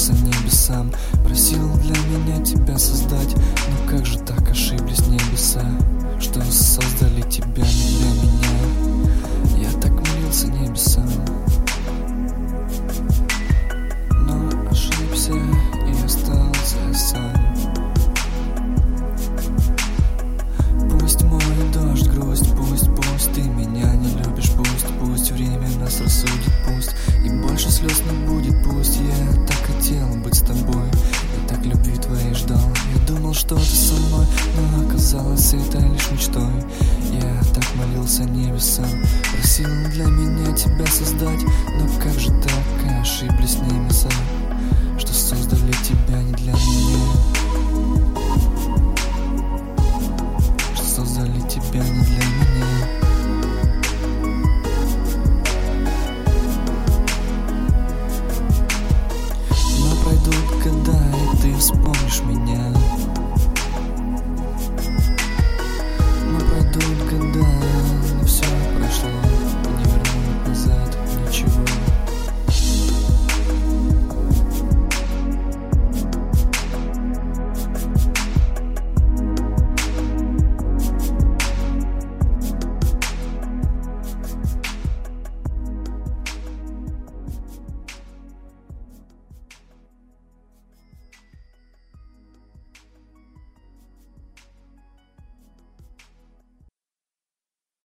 молился небесам, просил для меня тебя создать. Но как же так ошиблись небеса, что создали тебя не для меня? Я так молился небесам, но ошибся и остался сам. Пусть мой дождь, грусть, пусть ты меня не любишь, пусть время нас рассудит, пусть и больше слез не будет, пусть я так хотел быть с тобой, я так любви твоей ждал, я думал, что ты со мной, но оказалось это лишь мечтой. Я так молился небесам, просил для меня тебя создать, но как же так ошиблись небеса, что создали тебя не для меня, что создали тебя не для меня. Но пройдут года, и ты вспомнишь меня,